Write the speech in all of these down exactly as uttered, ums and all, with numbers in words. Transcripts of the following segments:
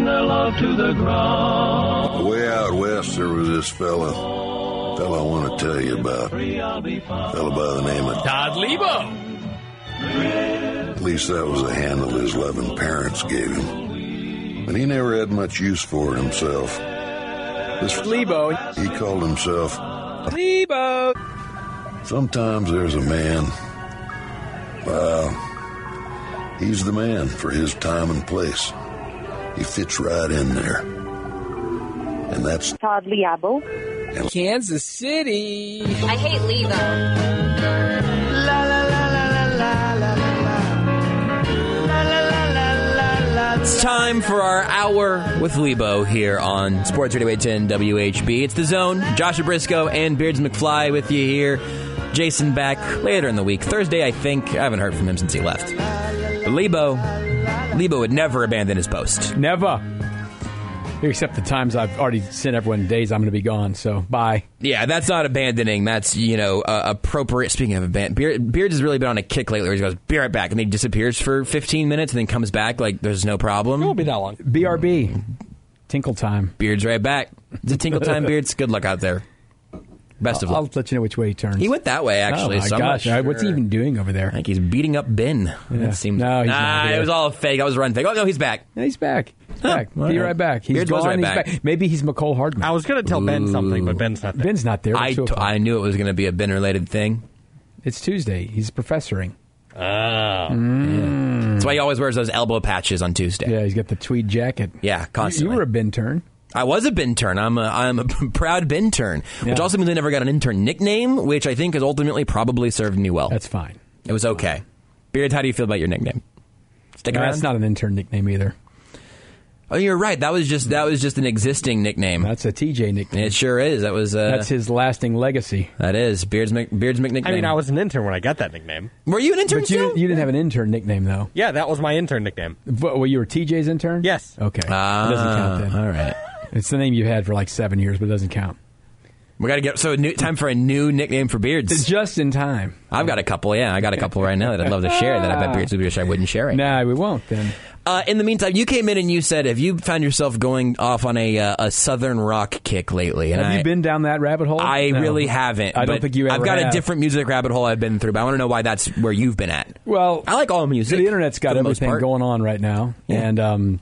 their love to the ground. Way out west, there was this fella, fella I want to tell you about. Fella by the name of Todd Lebo. At least that was the handle his loving parents gave him. But he never had much use for it himself. This Lebo. He called himself Lebo. Sometimes there's a man. Well, he's the man for his time and place. He fits right in there. And that's Todd Liabo. Kansas City. I hate Lebo. La la la la la la la la la la la. It's time for our hour with Lebo here on Sports Radio eight ten W H B. It's The Zone. Joshua Briscoe and Beards McFly with you here. Jason back later in the week. Thursday, I think. I haven't heard from him since he left. But Lebo, Lebo would never abandon his post. Never. Except the times I've already sent everyone days I'm going to be gone, so bye. Yeah, that's not abandoning. That's, you know, uh, appropriate. Speaking of abandon, Beard, Beards has really been on a kick lately where he goes, be right back, and then he disappears for fifteen minutes and then comes back like there's no problem. It won't be that long. B R B. Tinkle time. Beards right back. Is it tinkle time, Beards? Good luck out there. Best of I'll, luck. I'll let you know which way he turns. He went that way, actually. Oh, my so I'm not gosh. sure. What's he even doing over there? I think he's beating up Ben. Yeah. That seems, no, he's nah, not here. it was all fake. I was running fake. Oh, no, he's back. Yeah, he's back. He's back. Huh. Be Right. right back. He's Beards was gone. right He's back. back. Maybe he's McCole Hardman. I was going to tell Ben something, but Ben's not there. Ben's not there. I, It's two t- o'clock. I knew it was going to be a Ben-related thing. It's Tuesday. He's professoring. Oh. Mm. Yeah. That's why he always wears those elbow patches on Tuesday. Yeah, he's got the tweed jacket. Yeah, You, constantly. you were a Ben turn. I was a Ben turn. I'm a, I'm a proud Ben turn, which Yeah. also means I never got an intern nickname, which I think has ultimately probably served me well. That's fine. It was okay. Beards, how do you feel about your nickname? Stick No, around? that's not an intern nickname either. Oh, you're right. That was just that was just an existing nickname. That's a T J nickname. It sure is. That was. Uh, That's his lasting legacy. That is Beards. Mc, Beards McNickname. I mean, I was an intern when I got that nickname. Were you an intern But you, still? didn't- you didn't have an intern nickname, though. Yeah, that was my intern nickname. But, well, you were T J's intern? Yes. Okay. Ah, it doesn't count then. all right. It's the name you had for like seven years, but it doesn't count. We got to get so a new, time for a new nickname for Beards. It's just in time. I've got a couple. Yeah, I got a couple right now that I'd love to share. That I bet Beards would wish I wouldn't share it. Nah, we won't then. Uh, in the meantime, you came in and you said, "Have you found yourself going off on a uh, a southern rock kick lately?" And Have I, you been down that rabbit hole? I No. really haven't. I don't but think you ever I've got have. a different music rabbit hole I've been through, but I want to know why that's where you've been at. Well, I like all music. The internet's got for the most everything part. going on right now, Yeah. and um,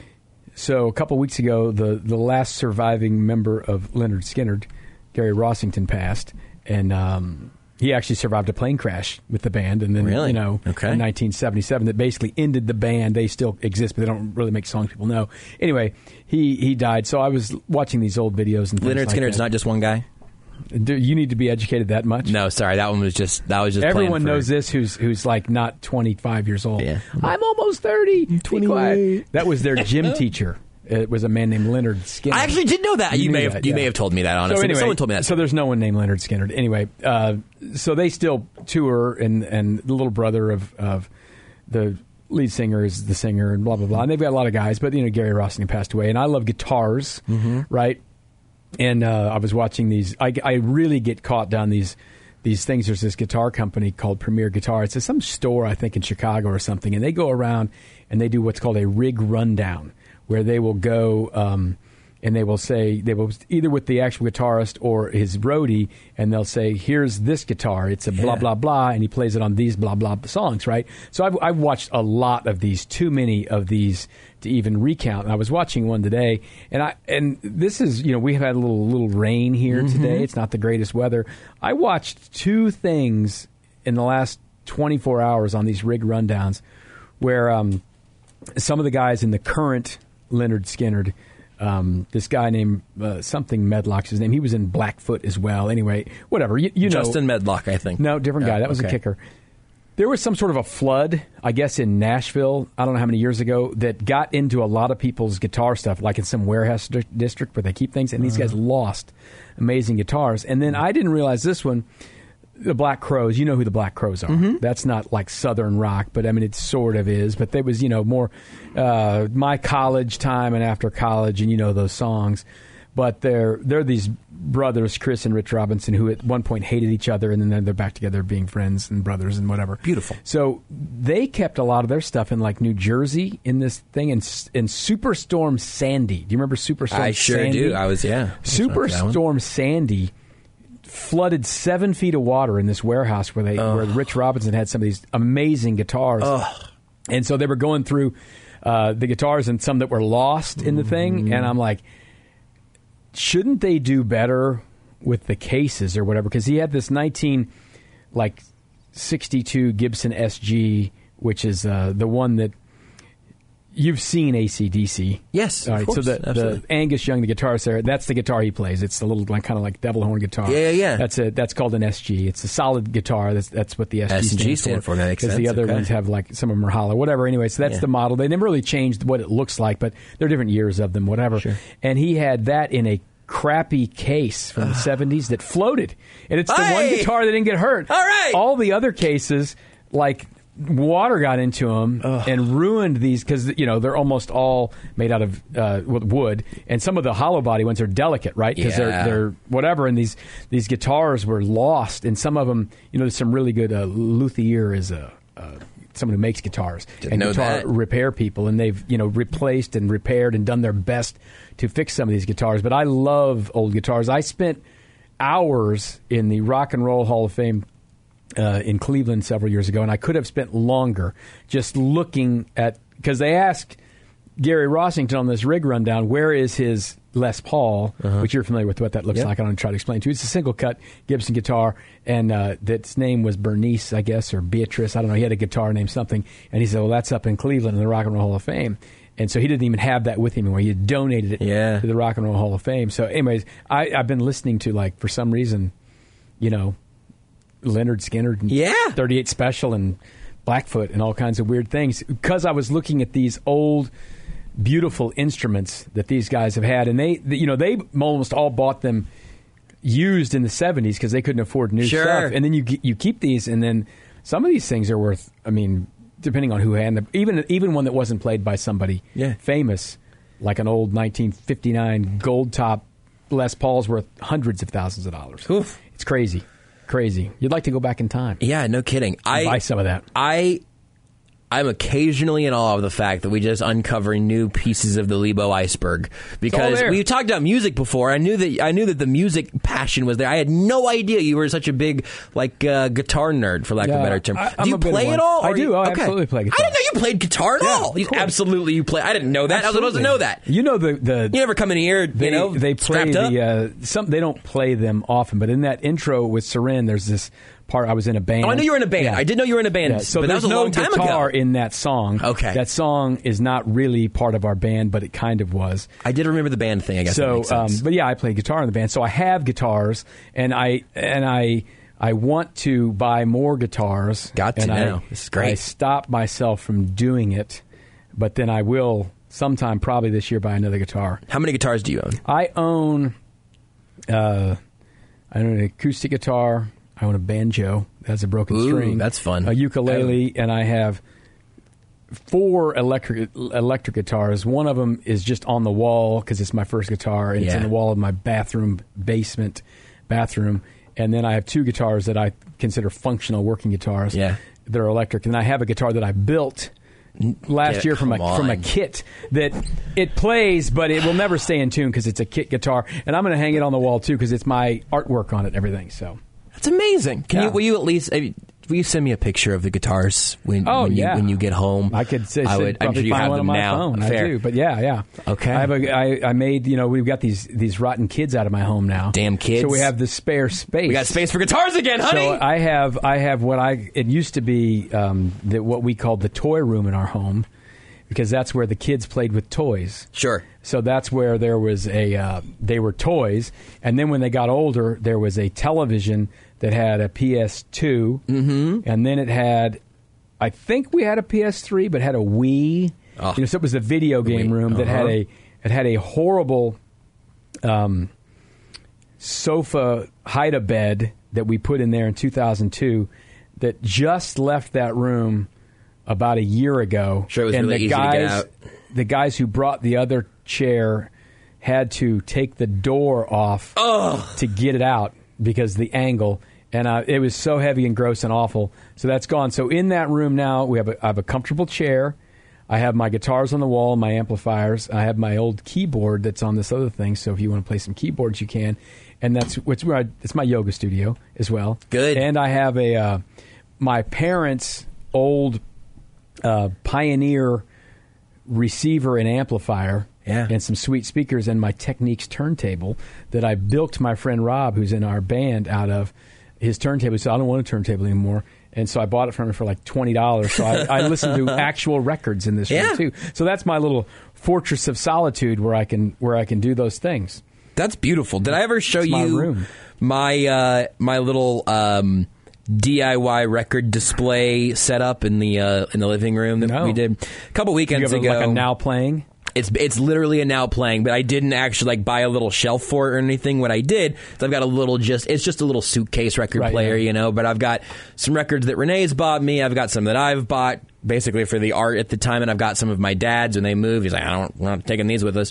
so a couple weeks ago, the the last surviving member of Leonard Skinner, Gary Rossington, passed, and um, he actually survived a plane crash with the band, and then Really? you know, Okay. in nineteen seventy-seven, that basically ended the band. They still exist, but they don't really make songs people know. Anyway, he he died. So I was watching these old videos and things Leonard like Skinner's that. not just one guy. Do you need to be educated that much? No, sorry, that one was just that was just. playing Everyone for- knows this who's who's like not twenty-five years old. Yeah. I'm almost thirty. Be twenty-eight. quiet. That was their gym teacher. It was a man named Leonard Skinner. I actually did know that. You, knew may have that, you yeah. may have told me that honestly. So but anyway, someone told me that. So there's no one named Leonard Skinner. Anyway, uh, so they still tour, and and the little brother of of the lead singer is the singer, and blah blah blah. And they've got a lot of guys, but you know Gary Rossington passed away, and I love guitars, Mm-hmm. right? And uh, I was watching these. I, I really get caught down these these things. There's this guitar company called Premier Guitar. It's some store I think in Chicago or something, and they go around and they do what's called a rig rundown, where they will go um, and they will say, they will either with the actual guitarist or his roadie, and they'll say, here's this guitar. It's a blah, Yeah. blah, blah, and he plays it on these blah, blah songs, right? So I've, I've watched a lot of these, too many of these to even recount. And I was watching one today, and I and this is, you know, we have had a little little rain here Mm-hmm. today. It's not the greatest weather. I watched two things in the last twenty-four hours on these rig rundowns where um, some of the guys in the current Leonard Skinner, um, this guy named uh, something Medlock's his name. He was in Blackfoot as well. Anyway, whatever. You, you know, Justin Medlock, I think. no, different guy. Oh, That was okay. a kicker. There was some sort of a flood, I guess, in Nashville, I don't know how many years ago, that got into a lot of people's guitar stuff, like in some warehouse di- district where they keep things, and these guys lost amazing guitars. And then I didn't realize this one, the Black Crowes, you know who the Black Crowes are. Mm-hmm. That's not like Southern rock, but I mean, it sort of is. But there was, you know, more uh, my college time and after college, and you know those songs. But they're they're these brothers, Chris and Rich Robinson, who at one point hated each other, and then they're back together being friends and brothers and whatever. Beautiful. So they kept a lot of their stuff in like New Jersey in this thing, in, in Superstorm Sandy. Do you remember Superstorm Sandy? I sure Sandy? do. I was, yeah. Superstorm Sandy flooded seven feet of water in this warehouse where they oh. where Rich Robinson had some of these amazing guitars. Oh. And so they were going through uh, the guitars and some that were lost in the thing, Mm-hmm. and I'm like, shouldn't they do better with the cases or whatever? Because he had this nineteen like sixty-two Gibson S G, which is uh, the one that you've seen A C D C. Yes, all right. of course, So the, absolutely. the Angus Young, the guitarist there, that's the guitar he plays. It's the little like, kind of like devil horn guitar. Yeah, yeah, yeah. That's a that's called an S G. It's a solid guitar. That's that's what the S G S and G stands stand for. That makes Because the sense, other okay. ones have like some of them are hollow, whatever. Anyway, so that's Yeah. the model. They never really changed what it looks like, but there are different years of them, whatever. Sure. And he had that in a crappy case from the seventies that floated, and it's the one Hey! guitar that didn't get hurt. All right. All the other cases, like water got into them and ruined these because you know they're almost all made out of uh, wood, and some of the hollow body ones are delicate, right? Because Yeah. they're they're whatever, and these these guitars were lost, and some of them, you know, there's some really good. Uh, Luthier is a. Uh, someone who makes guitars Didn't and know guitar that. repair people, and they've you know replaced and repaired and done their best to fix some of these guitars. But I love old guitars. I spent hours in the Rock and Roll Hall of Fame uh, in Cleveland several years ago, and I could have spent longer just looking at, because they asked Gary Rossington on this rig rundown, where is his Les Paul, Uh-huh. which you're familiar with what that looks Yep. like. I don't try to explain to you. It's a single cut Gibson guitar, and uh, its name was Bernice, I guess, or Beatrice. I don't know. He had a guitar named something, and he said, well, that's up in Cleveland in the Rock and Roll Hall of Fame. And so he didn't even have that with him anymore. He had donated it Yeah. to the Rock and Roll Hall of Fame. So anyways, I, I've been listening to, like, for some reason, you know, Leonard Skinner and Yeah. thirty-eight Special and Blackfoot and all kinds of weird things because I was looking at these old, beautiful instruments that these guys have had, and they, you know, they almost all bought them used in the seventies because they couldn't afford new Sure. stuff. And then you you keep these, and then some of these things are worth. I mean, depending on who had them, even even one that wasn't played by somebody Yeah. famous, like an old nineteen fifty-nine gold top Les Paul's worth hundreds of thousands of dollars. Oof. It's crazy, crazy. You'd like to go back in time, Yeah, no kidding. I buy some of that. I I'm occasionally in awe of the fact that we just uncover new pieces of the Lebo iceberg because there. we talked about music before. I knew that I knew that the music passion was there. I had no idea you were such a big like uh, guitar nerd, for lack of Yeah, a better term. I- I'm do you a bit of play one. at all? I Or do. you- I okay. absolutely play guitar. I didn't know you played guitar at Yeah, all. of You, course. absolutely, you play. I didn't know that. I was supposed to Absolutely. know that. You know the the You never come in here, they, you know, they play strapped up. the uh, some. They don't play them often, but in that intro with Seren, there's this part. I was in a band. Oh, I knew you were in a band. Yeah. I did know you were in a band, Yeah, so but that there's was a no long time guitar ago. in that song. Okay. that song is not really part of our band, but it kind of was. I did remember the band thing. I guess that So, makes um, sense. but yeah, I play guitar in the band. So I have guitars, and I and I I want to buy more guitars. Got to and I- now. This is great. I stop myself from doing it, but then I will sometime, probably this year, buy another guitar. How many guitars do you own? I own, uh, I own an acoustic guitar. I own a banjo that has a broken Ooh, string. that's fun. A ukulele, and I have four electric electric guitars. One of them is just on the wall because it's my first guitar, and it's Yeah. in the wall of my bathroom basement bathroom. And then I have two guitars that I consider functional working guitars. Yeah. They're electric, and I have a guitar that I built last Yeah, year from a come from a on. kit that it plays, but it will never stay in tune because it's a kit guitar. And I'm going to hang it on the wall too because it's my artwork on it and everything. So That's amazing. Can Yeah. you? Will you at least? uh, Will you send me a picture of the guitars when, Oh, when, you, yeah. when you get home? I could say, I would. I'm probably sure you find have one them on my now. phone. Fair. I do, but yeah, yeah. Okay. I have a. I, I made. You know, we've got these these rotten kids out of my home now. Damn kids. So we have the spare space. We got space for guitars again, honey. So I have. I have what I. It used to be um, the, what we called the toy room in our home, because that's where the kids played with toys. sure. So that's where there was a. Uh, they were toys, and then when they got older, there was a television that had a P S two, mm-hmm. and then it had. I think we had a P S three, but had a Wii. Oh. You know, so it was a video game Wii. room that had Uh-huh. a. It had a horrible. Um, sofa hide-a bed that we put in there in two thousand two that just left that room about a year ago. Sure, it was and really the easy to guys, get out. The guys who brought the other chair had to take the door off Ugh. to get it out because the angle. And uh, it was so heavy and gross and awful. So that's gone. So in that room now, we have a, I have a comfortable chair. I have my guitars on the wall, my amplifiers. I have my old keyboard that's on this other thing. So if you want to play some keyboards, you can. And that's what's where I, it's my yoga studio as well. Good. And I have a uh, my parents' old uh, Pioneer receiver and amplifier. Yeah. And some sweet speakers and my Techniques turntable that I bilked my friend Rob, who's in our band, out of. His turntable, he said, I don't want a turntable anymore. And so I bought it from him for like twenty dollars. So I, I listen to actual records in this Yeah. room, too. So that's my little fortress of solitude where I can where I can do those things. That's beautiful. Did I ever show It's my you room. my uh, my little um, D I Y record display setup in the uh, in the living room that No. we did a couple You weekends have a, ago? like a now playing? It's it's literally a now playing, but I didn't actually like buy a little shelf for it or anything. What I did is I've got a little just it's just a little suitcase record Right, player, yeah. you know. But I've got some records that Renee's bought me. I've got some that I've bought basically for the art at the time, and I've got some of my dad's when they moved. He's like, I don't, we're not taking these with us.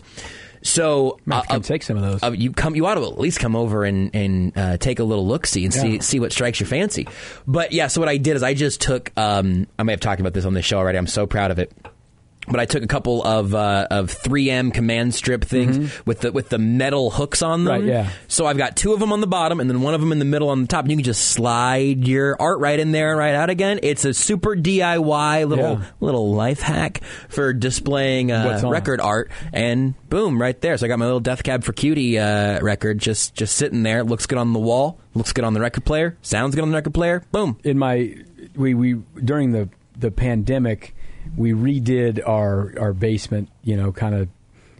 So Might have to uh, come take some of those. uh, you come, you ought to at least come over and and uh, take a little look see and see Yeah. see what strikes your fancy. But yeah, so what I did is I just took. Um, I may have talked about this on the show already. I'm so proud of it. But I took a couple of uh, of three M command strip things with the with the metal hooks on them. Right, yeah. So I've got two of them on the bottom and then one of them in the middle on the top. And you can just slide your art right in there and right out again. It's a super D I Y little Yeah. little life hack for displaying uh, What's on? record art. And boom, right there. So I got my little Death Cab for Cutie uh, record just just sitting there. It looks good on the wall. Looks good on the record player. Sounds good on the record player. Boom. In my we we during the the pandemic, we redid our our basement, you know, kind of,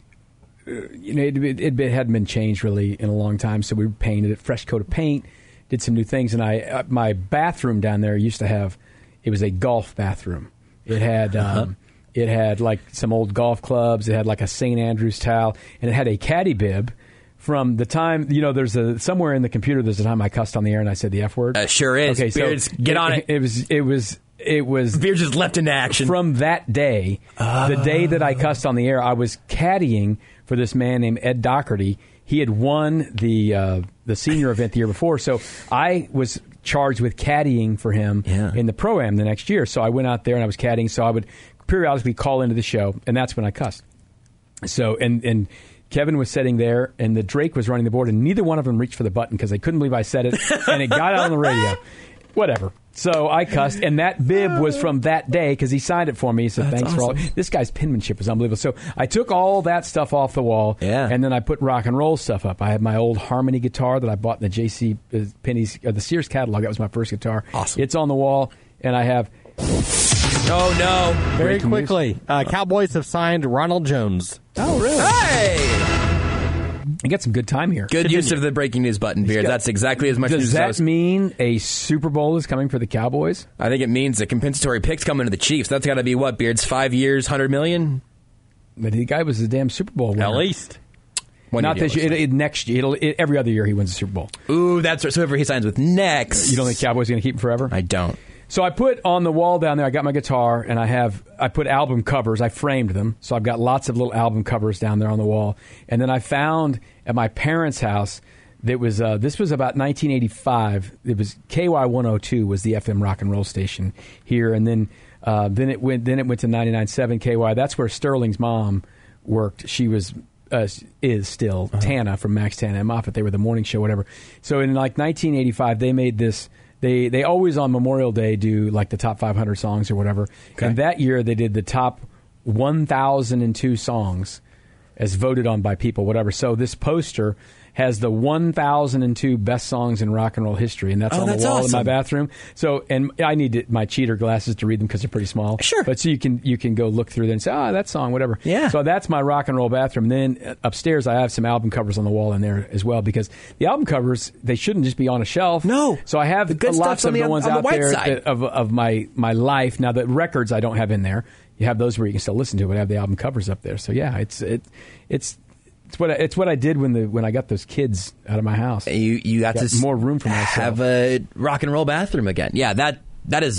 uh, you know, it, it, it hadn't been changed really in a long time, so we painted it, fresh coat of paint, did some new things, and I uh, my bathroom down there used to have, it was a golf bathroom. It had Uh-huh. um, it had like some old golf clubs. It had like a Saint Andrews towel, and it had a caddy bib. From the time, you know, there's a somewhere in the computer. There's a time I cussed on the air and I said the F word. Uh, sure is. Okay, so Beards, get on it. It was it was it was Beer just leapt into action. from that day, the day that I cussed on the air, I was caddying for this man named Ed Doherty. He had won the uh, the senior event the year before, so I was charged with caddying for him Yeah. in the Pro-Am the next year. So I went out there and I was caddying, so I would periodically call into the show, and that's when I cussed. So, and, and Kevin was sitting there, and the Drake was running the board, and neither one of them reached for the button because they couldn't believe I said it, and it got out on the radio. Whatever. So I cussed, and that bib was from that day because he signed it for me. He said, That's thanks for all. awesome. This guy's penmanship was unbelievable. So I took all that stuff off the wall, Yeah. and then I put rock and roll stuff up. I had my old Harmony guitar that I bought in the J C Penney's, uh, the Sears catalog. That was my first guitar. Awesome. It's on the wall, and I have Oh, no. Very Breaking news. quickly, uh, Cowboys have signed Ronald Jones. oh really? Hey! I get some good time here. Good use of the breaking news button, Beard. got- That's exactly as much Does news as I that was- mean a Super Bowl is coming for the Cowboys? I think it means a compensatory pick's coming to the Chiefs. That's got to be what, Beards? Five years, hundred million? But the guy was the damn Super Bowl winner. At least. One Not year this year. It, it, next year. It'll, it, every other year he wins the Super Bowl. Ooh, that's right. So whoever he signs with next. You don't think Cowboys are going to keep him forever? I don't. So I put on the wall down there, I got my guitar, and I have I put album covers. I framed them. So I've got lots of little album covers down there on the wall. And then I found at my parents' house, that was uh, this was about nineteen eighty-five. It was K Y one oh two was the F M rock and roll station here. And then uh, then it went then it went to ninety-nine point seven K Y. That's where Sterling's mom worked. She was uh, is still Tana from Max Tana and Moffat. They were the morning show, whatever. So in like nineteen eighty-five, they made this. They they always on Memorial Day do like the top five hundred songs or whatever. Okay. And that year they did the top one thousand two songs as voted on by people, whatever. So this poster has the one thousand two best songs in rock and roll history, and that's Oh, on that's the wall in my awesome. bathroom. So, and I need to, my cheater glasses to read them because they're pretty small. Sure. But so you can you can go look through there and say, ah, that song, whatever. Yeah. So that's my rock and roll bathroom. And then upstairs, I have some album covers on the wall in there as well because the album covers, they shouldn't just be on a shelf. No. So I have The good lots stuff's on of the- the ones on the out white there side. that- of of my my life. Now the records I don't have in there. You have those where you can still listen to it. But I have the album covers up there. So yeah, it's it it's. It's what I, it's what I did when the when I got those kids out of my house. You you got, Got to s- more room for myself. have a rock and roll bathroom again. Yeah, that that is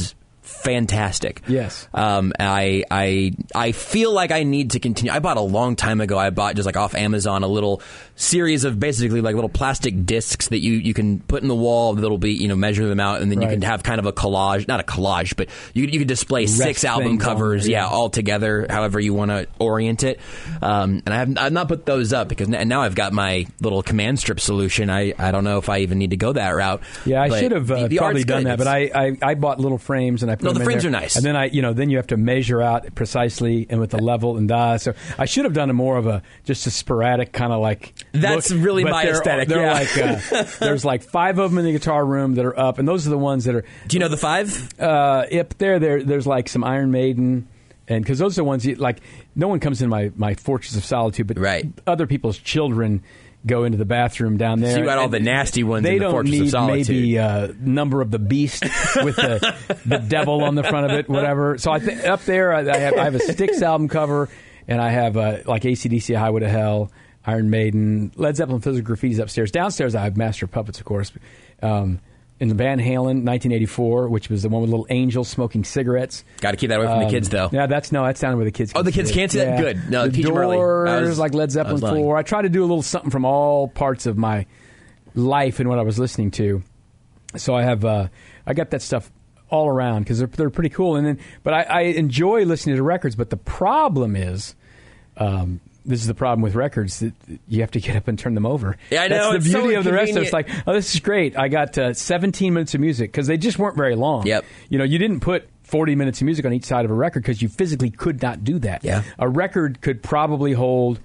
fantastic. Yes. Um, I I I feel like I need to continue. I bought a long time ago. I bought just like off Amazon a little series of basically like little plastic discs that you, you can put in the wall that'll be, you know, measure them out, and then Right. you can have kind of a collage, not a collage, but you you can display Rest six album things on covers, there, yeah, yeah. all together, however you want to orient it. Um, and I have I've not put those up because n- now I've got my little command strip solution. I, I don't know if I even need to go that route. Yeah, I But should have uh, the- the probably art's done good. that, but I, I, I bought little frames and I put No, them the in frames there. are nice. And then I, you know, then you have to measure out precisely and with the level and die. So I should have done a more of a just a sporadic kind of like. That's look, really but my they're- aesthetic, They're yeah. like uh, there's like five of them in the guitar room that are up, and those are the ones that are. Do you know the five? Uh, up there, there, there's like some Iron Maiden, and because those are the ones you, like. No one comes in my my Fortress of Solitude, but Right. other people's children go into the bathroom down there. So you got all and the nasty ones They in the don't Fortress of need Solitude. maybe uh, Number of the Beast with the the devil on the front of it, whatever. So I think up there, I, I have I have a Styx album cover, and I have uh, like A C D C, Highway to Hell, Iron Maiden, Led Zeppelin, Physical Graffiti's upstairs. Downstairs, I have Master of Puppets, of course. Um, in the Van Halen, nineteen eighty-four, which was the one with little angels smoking cigarettes. Got to keep that away from Um, the kids, though. Yeah, that's no, that's down where the kids. Oh, can the kids see can't see it. that? Yeah. Good. No, the teach 'em early. I Doors, was- like Led I was Zeppelin lying. four. I try to do a little something from all parts of my life and what I was listening to. So I have, uh, I got that stuff all around because they're they're pretty cool. And then, but I, I enjoy listening to records. But the problem is. Um, This is the problem with records that you have to get up and turn them over. Yeah, I know, That's it's the so beauty of the rest of it. It's inconvenient. like, oh, this is great. I got uh, seventeen minutes of music because they just weren't very long. Yep. You know, you didn't put forty minutes of music on each side of a record because you physically could not do that. Yeah. A record could probably hold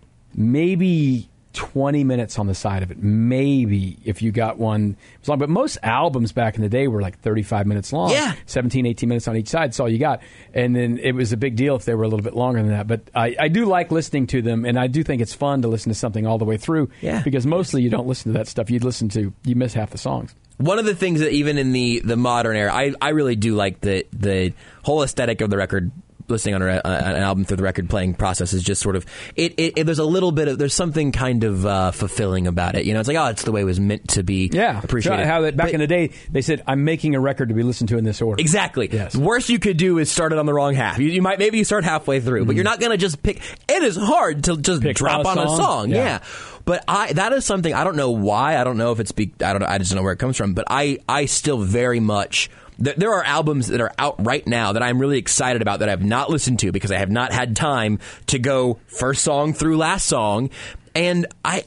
maybe twenty minutes on the side of it. Maybe if you got one. It was long. But most albums back in the day were like thirty-five minutes long. Yeah. seventeen, eighteen minutes on each side. That's all you got. And then it was a big deal if they were a little bit longer than that. But I, I do like listening to them, and I do think it's fun to listen to something all the way through. Yeah. Because mostly you don't listen to that stuff. You listen to, you miss half the songs. One of the things that even in the, the modern era, I, I really do like the the whole aesthetic of the record. Listening on a, an album through the record playing process is just sort of it, it, it. There's a little bit of there's something kind of uh, fulfilling about it. You know, it's like oh, it's the way it was meant to be. Yeah. appreciated. How that back But- in the day, they said, I'm making a record to be listened to in this order. Exactly. Yes. The worst you could do is start it on the wrong half. You, you might maybe you start halfway through, but you're not going to just pick. It is hard to just Pick drop a on a song? song. Yeah. Yeah. But I that is something I don't know why. I don't know if it's be, I don't know. I just don't know where it comes from. But I I still very much. There are albums that are out right now that I'm really excited about that I have not listened to because I have not had time to go first song through last song, and I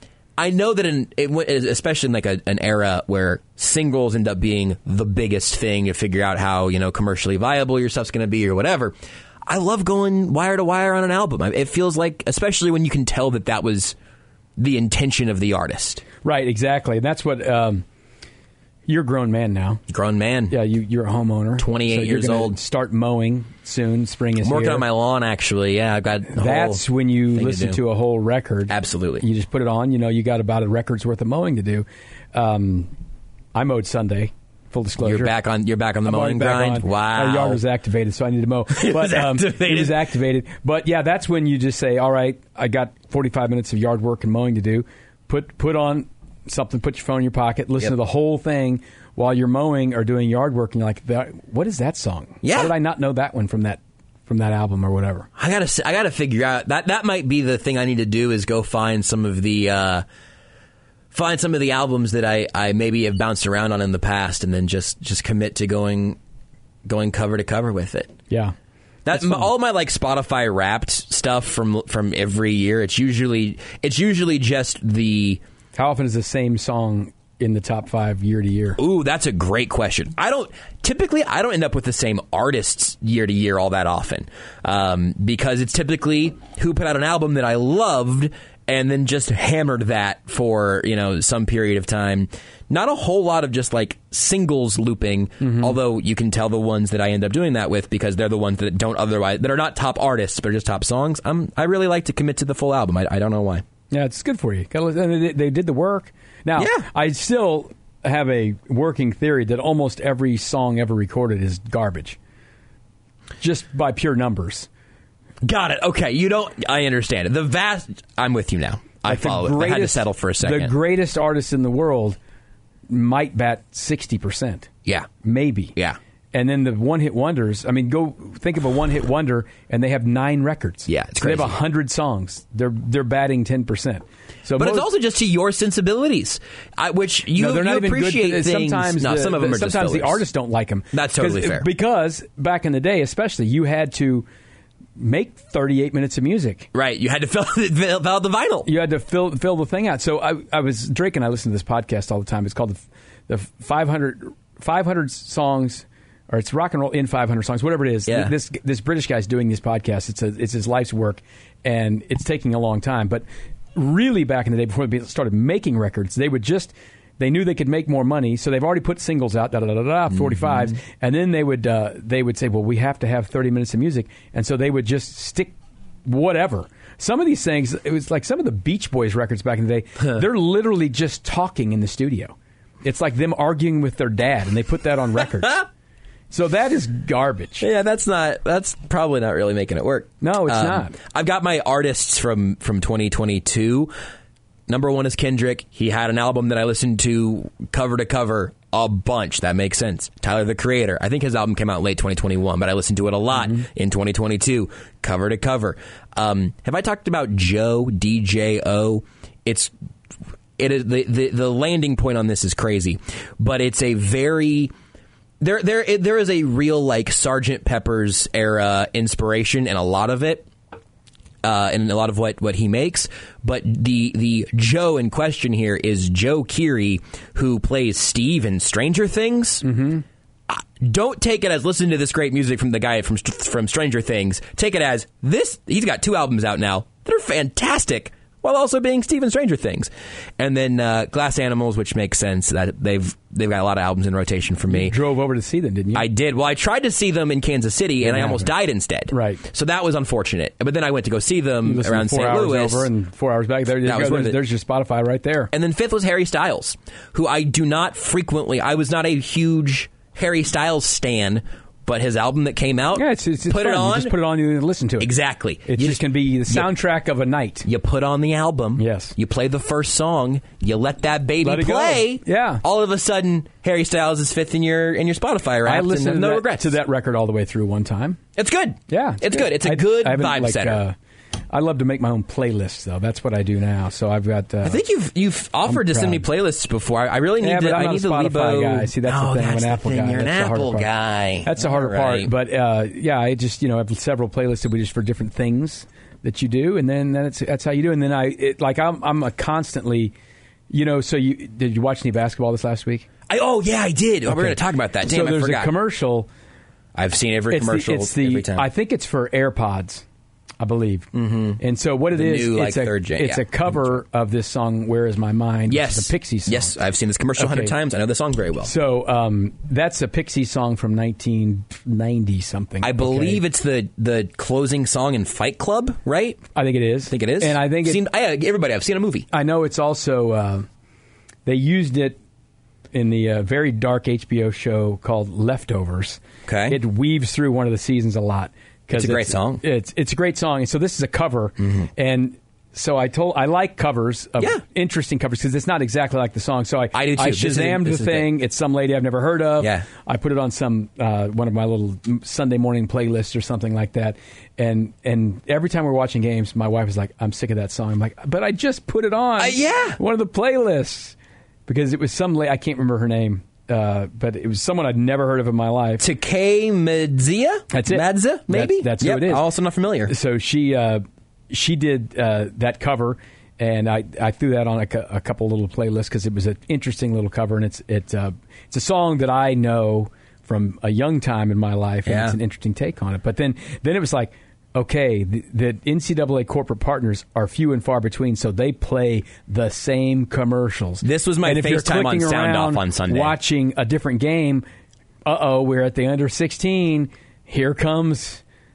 I know that in it, especially in like a, an era where singles end up being the biggest thing to figure out how you know commercially viable your stuff's going to be or whatever. I love going wire to wire on an album. It feels like, especially when you can tell that that was the intention of the artist. Right, exactly. And that's what. Um, You're a grown man now. Grown man. Yeah, you, you're a homeowner. twenty-eight so you're years gonna old. Start mowing soon. Spring is I'm working here. on my lawn, actually. Yeah, I've got. A That's whole when you thing listen to, to, do. a whole record. Absolutely. You just put it on. You know, you got about a record's worth of mowing to do. Um, I mowed Sunday. Full disclosure. You're back on. You're back on the I'm mowing back grind. on. Wow. My yard was activated, so I need to mow. It but, was um, activated. It was activated. But yeah, that's when you just say, "All right, I got forty-five minutes of yard work and mowing to do." Put put on something. Put your phone in your pocket. Listen Yep. to the whole thing while you're mowing or doing yard work, and you're like, "That- "What is that song? Yeah. How did I not know that one from that from that album or whatever?" I gotta. s- I gotta figure out that. That might be the thing I need to do is go find some of the. Uh, Find some of the albums that I, I maybe have bounced around on in the past, and then just, just commit to going going cover to cover with it. Yeah. That's fun. all my like Spotify Wrapped stuff from from every year. It's usually it's usually just the. How often is the same song in the top five year to year? Ooh, that's a great question. I don't typically I don't end up with the same artists year to year all that often um, because it's typically who put out an album that I loved. And then just hammered that for, you know, some period of time. Not a whole lot of just like singles looping, Mm-hmm. although you can tell the ones that I end up doing that with because they're the ones that don't otherwise, that are not top artists, but are just top songs. I'm, I really like to commit to the full album. I, I don't know why. Yeah, it's good for you. Gotta listen- and They, they did the work. Now, Yeah. I still have a working theory that almost every song ever recorded is garbage, just by pure numbers. Got it. Okay. You don't, I understand it. The vast, I'm with you now. I Like the follow it. I had to greatest- settle for a second. The greatest artists in the world might bat sixty percent. yeah. Maybe. Yeah. And then the one-hit wonders, I mean, go think of a one-hit wonder, and they have nine records. Yeah, it's so they crazy. have one hundred songs. They're they're batting ten percent. So but most, it's also just to your sensibilities, I, which you, no, they're not you even appreciate good. things. Sometimes no, the, some of them the, are just sometimes the fillers. artists don't like them. That's totally fair. Because back in the day, especially, you had to make thirty-eight minutes of music. Right, you had to fill, fill, fill the vinyl. You had to fill fill the thing out. So I, I was Drake and I listen to this podcast all the time. It's called the, the five hundred, five hundred songs, or it's rock and roll in five hundred songs, whatever it is. Yeah. This this British guy's doing these podcasts. It's a, it's his life's work, and it's taking a long time. But really, back in the day, before they started making records, they would just. They knew they could make more money, so they've already put singles out, da da da da, forty-fives, mm-hmm. and then they would uh, they would say, well, we have to have thirty minutes of music, and so they would just stick whatever. Some of these things, it was like some of the Beach Boys records back in the day. They're literally just talking in the studio. It's like them arguing with their dad, and they put that on records. So that is garbage. Yeah, that's not. That's probably not really making it work. No, it's um, not. I've got my artists from from twenty twenty-two. Number one is Kendrick. He had an album that I listened to cover to cover a bunch. That makes sense. Tyler, the Creator. I think his album came out late twenty twenty-one, but I listened to it a lot mm-hmm. in twenty twenty-two, cover to cover. Um, have I talked about Joe, D J O? It's it is the, the the landing point on this is crazy, but it's a very there there it, there is a real like Sergeant Pepper's era inspiration in a lot of it. Uh, and a lot of what, what he makes, but the the Joe in question here is Joe Keery, who plays Steve in Stranger Things. Mm-hmm. Uh, don't take it as listen to this great music from the guy from from Stranger Things. Take it as this. He's got two albums out now that are fantastic, while also being Steve in Stranger Things. And then uh, Glass Animals, which makes sense. That they've they've got a lot of albums in rotation for me. You drove over to see them, didn't you? I did. Well, I tried to see them in Kansas City, and yeah, I almost right. died instead. Right. So that was unfortunate. But then I went to go see them around four Saint hours Louis. over and four hours back. There you That go. was worth There's, it. there's your Spotify right there. And then fifth was Harry Styles, who I do not frequently. I was not a huge Harry Styles stan. But his album that came out, yeah, it's, it's, it's put fun. it on. You just put it on and listen to it. Exactly. It you just can be the soundtrack you, of a night. You put on the album. Yes. You play the first song. You let that baby let play. Go. Yeah. All of a sudden, Harry Styles is fifth in your in your Spotify rap. I listened to no that, regrets. to that record all the way through one time. It's good. Yeah, it's, it's good. good. It's a I, good I vibe like, setter. Uh, I love to make my own playlists, though. That's what I do now. So I've got. Uh, I think you've you've offered I'm to send me proud. playlists before. I, I really need yeah, to. but I'm I not need a the Spotify Lebo guy. See, that's oh, the thing. that's I'm an the Apple thing. guy. You're an that's Apple the harder guy. Part. That's the harder right. part. But uh, yeah, I just you know have several playlists that we just for different things that you do, and then that's that's how you do. And then I it, like I'm I'm a constantly, you know. So you did you watch any basketball this last week? I, oh yeah, I did. Oh, Okay. we're going to talk about that. Damn, so I there's forgot. a commercial. I've seen every It's commercial the, it's the, every time. I think it's for AirPods, I believe. Mm-hmm. And so what it The is, new, like, it's, a, third gen, it's yeah. a cover of this song, Where Is My Mind? yes, Which is a Pixies song. Yes, I've seen this commercial a hundred Okay. times. I know the song very well. So um, that's a Pixies song from nineteen ninety something. I believe okay? it's the the closing song in Fight Club, right? I think it is. I think it is. And I think it, seen, I, everybody, I've seen a movie. I know it's also uh, they used it in the uh, very dark H B O show called Leftovers. Okay. It weaves through one of the seasons a lot. It's a great song. It's it's a great song. And so this is a cover. Mm-hmm. And so I told I like covers of Yeah. interesting covers because it's not exactly like the song. So I I do too. I This is- Shazammed this the is thing. good. It's some lady I've never heard of. Yeah. I put it on some uh, one of my little Sunday morning playlists or something like that. And and every time we're watching games, my wife is like, "I'm sick of that song." I'm like, "But I just put it on." Uh, yeah. One of the playlists because it was some lady I can't remember her name. Uh, but it was someone I'd never heard of in my life. Takei Madzia? That's it. Madza, maybe? That's, that's yep, who it is. Also not familiar. So she uh, she did uh, that cover, and I, I threw that on a, cu- a couple little playlists because it was an interesting little cover, and it's it, uh, it's a song that I know from a young time in my life, and Yeah. it's an interesting take on it. But then then it was like, okay, the, the N C double A corporate partners are few and far between, so they play the same commercials. This was my And if you're FaceTime on clicking Sound around Off on Sunday. watching a different game, uh-oh, we're at the under sixteen. Here comes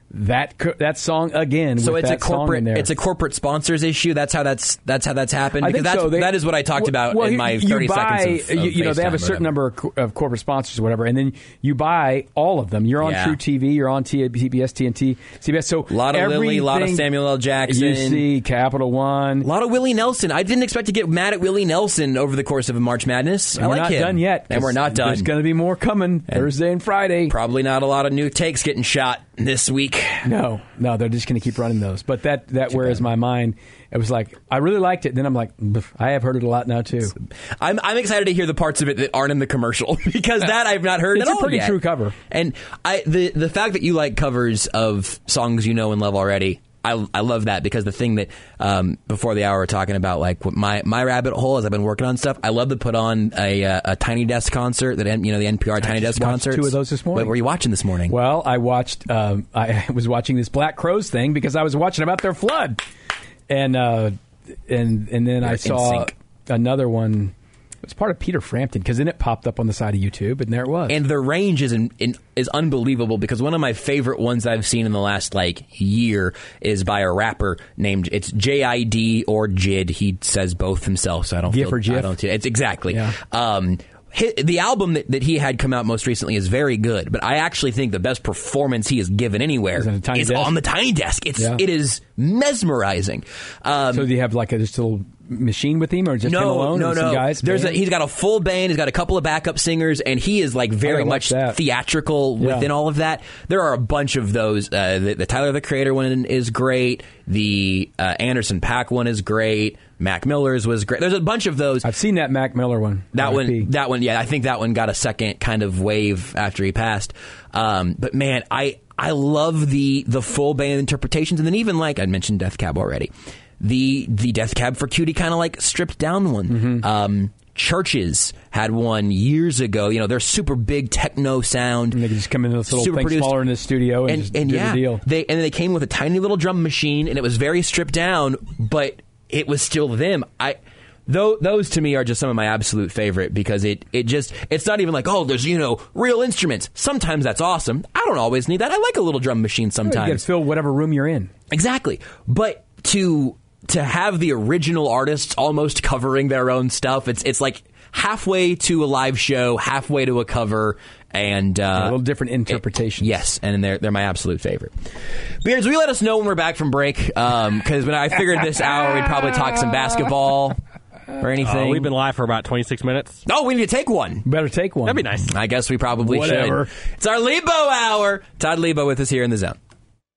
that co- that song again. So with it's that a corporate song in there. it's a corporate sponsors issue. That's how that's that's how that's happened. I Because think that's so. They- that is what I talked well, about well, in my you thirty buy, seconds of, of you, you know, they have a FaceTime, certain whatever. number of, co- of corporate sponsors or whatever, and then you buy all of them. You're on Yeah. True T V, you're on T B S, T N T, C B S. So A lot of Lily, a lot of everything Samuel L. Jackson. You see Capital One. A lot of Willie Nelson. I didn't expect to get mad at Willie Nelson over the course of a March Madness. I And we're like not him. done yet. And we're not done. There's going to be more coming Thursday and Friday. Probably not a lot of new takes getting shot this week. No, no, they're just going to keep running those. But that that wears my mind. It was like I really liked it. Then I'm like, I have heard it a lot now too. I'm I'm excited to hear the parts of it that aren't in the commercial because that I've not heard It's at a all pretty yet. true cover. And I the the fact that you like covers of songs you know and love already. I, I love that because the thing that um, before the hour we're talking about, like what my my rabbit hole as I've been working on stuff. I love to put on a uh, a Tiny Desk concert that you know the N P R Tiny just Desk watched concerts. two of those this morning. What were you watching this morning? Well, I watched. Um, I was watching this Black Crowes thing because I was watching about their flood, and uh, and and then You're I in saw sync. another one. It was part of Peter Frampton because then it popped up on the side of YouTube, and there it was. And the range is in, in, is unbelievable because one of my favorite ones I've seen in the last like year is by a rapper named it's J I D or Jid. He says both himself, so I don't Gif feel, or Jif? I don't. It's exactly. Yeah. Um, hi- the album that, that he had come out most recently is very good, but I actually think the best performance he has given anywhere Is it a Tiny is Desk? on the Tiny Desk. It's Yeah. it is mesmerizing. Um, so do you have like a just a little machine with him, or just no, him alone? no, and no. some guys. There's a, band? he's got a full band. He's got a couple of backup singers, and he is like very gotta much watch that. theatrical Yeah. within all of that. There are a bunch of those. Uh, the, the Tyler the Creator one is great. The uh, Anderson .Paak one is great. Mac Miller's was great. There's a bunch of those. I've seen that Mac Miller one. That R I P. one, that one, yeah, I think that one got a second kind of wave after he passed. Um, but man, I I love the the full band interpretations, and then even like I mentioned Death Cab already, the the Death Cab for Cutie kind of like stripped down one. Mm-hmm. Um, Churches had one years ago. You know, they're super big techno sound. And they could just come in this little super thing produced. smaller in the studio and, and, just and do yeah, the deal. They and they came with a tiny little drum machine, and it was very stripped down, but it was still them. I. Though, those to me are just some of my absolute favorite because it, it just, it's not even like, oh, there's, you know, real instruments. Sometimes that's awesome. I don't always need that. I like a little drum machine You sometimes. can fill whatever room you're in. Exactly. But to, to have the original artists almost covering their own stuff, it's, it's like halfway to a live show, halfway to a cover. And uh, A little different interpretations. It, yes, and they're they're my absolute favorite. Beards, will you let us know when we're back from break? Because when I figured this hour, we'd probably talk some basketball or anything. Uh, we've been live for about twenty-six minutes. Oh, we need to take one. Better take one. That'd be nice. I guess we probably Whatever. should. It's our Lebo Hour. Todd Lebo with us here in the Zone.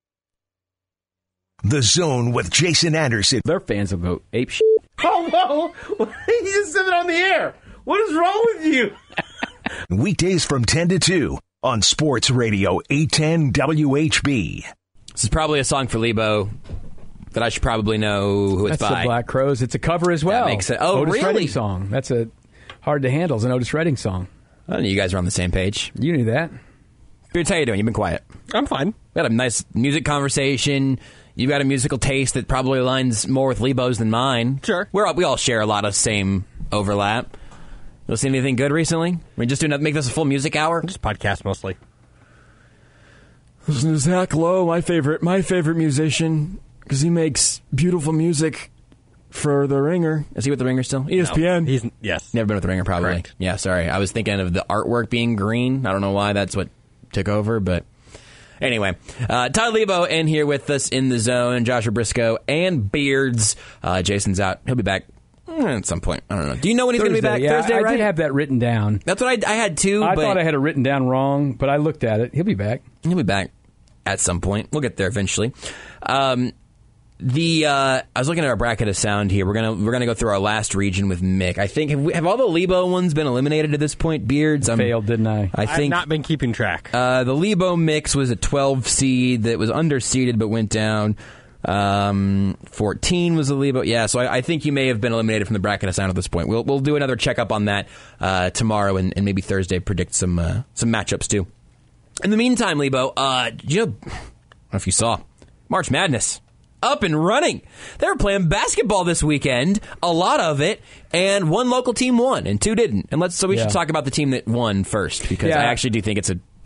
The Zone with Jason Anderson. Their fans will go ape shit. Oh, no. You just said it on the air. What is wrong with you? Weekdays from ten to two on Sports Radio eight ten W H B. This is probably a song for Lebo that I should probably know who it's That's by. the Black Crowes. It's a cover as well. makes sense. Oh, Otis really? Redding song. That's a hard to handle. It's an Otis Redding song. I don't know, you guys are on the same page. You knew that. Beards, how you doing? You've been quiet. I'm fine. We had a nice music conversation. You've got a musical taste that probably aligns more with Lebo's than mine. Sure. We're all, we all share a lot of same overlap. Listen to anything good recently? We just do not make this a full music hour. Just podcast mostly. Listen to Zach Lowe, my favorite, my favorite musician, because he makes beautiful music for The Ringer. Is he with the Ringer still? E S P N. He's yes. Never been with the Ringer, probably. Correct. Yeah, sorry. I was thinking of the artwork being green. I don't know why that's what took over, but anyway. Uh, Todd Lebo in here with us in the Zone, Joshua Briscoe and Beards. Uh, Jason's out. He'll be back eh, at some point. I don't know. Do you know when he's going to be back? Yeah, Thursday, I right? did have that written down. That's what I, I had too. I but thought I had it written down wrong, but I looked at it. He'll be back. He'll be back at some point. We'll get there eventually. Um, the uh, I was looking at our bracket of sound here. We're gonna we're gonna go through our last region with Mick. I think have, we, have all the Lebo ones been eliminated at this point? Beards, I'm, Failed, didn't I? I I've think not been keeping track. uh, the Lebo mix was a twelve seed that was underseeded but went down. Um, fourteen was the Lebo. Yeah, so I, I think you may have been eliminated from the bracket of sound at this point. We'll we'll do another checkup on that uh, tomorrow and, and maybe Thursday predict some uh, some matchups too. In the meantime, Lebo, uh, you know, I don't know if you saw March Madness up and running. They were playing basketball this weekend, a lot of it, and one local team won and two didn't. And let's so we Yeah. should talk about the team that won first because Yeah. I actually do think it's a